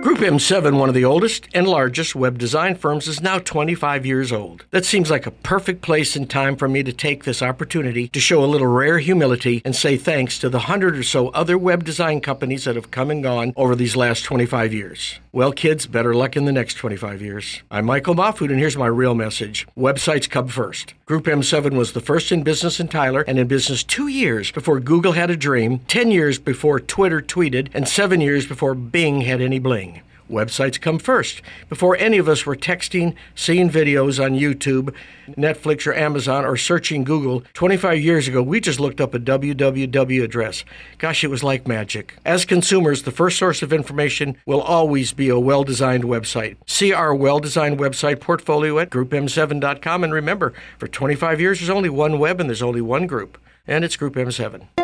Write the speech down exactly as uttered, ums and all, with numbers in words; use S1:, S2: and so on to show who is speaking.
S1: Group M seven, one of the oldest and largest web design firms, is now twenty-five years old. That seems like a perfect place and time for me to take this opportunity to show a little rare humility and say thanks to the hundred or so other web design companies that have come and gone over these last twenty-five years. Well, kids, better luck in the next twenty-five years. I'm Michael Mahfood, and here's my real message. Websites come first. Group M seven was the first in business in Tyler, and in business two years before Google had a dream, ten years before Twitter tweeted, and seven years before Bing had any bling. Websites come first. Before any of us were texting, seeing videos on YouTube, Netflix, or Amazon, or searching Google, twenty-five years ago, we just looked up a w w w address. Gosh, it was like magic. As consumers, the first source of information will always be a well-designed website. See our well-designed website portfolio at group m seven dot com, and remember, for twenty-five years, there's only one web and there's only one group, and it's Group M seven.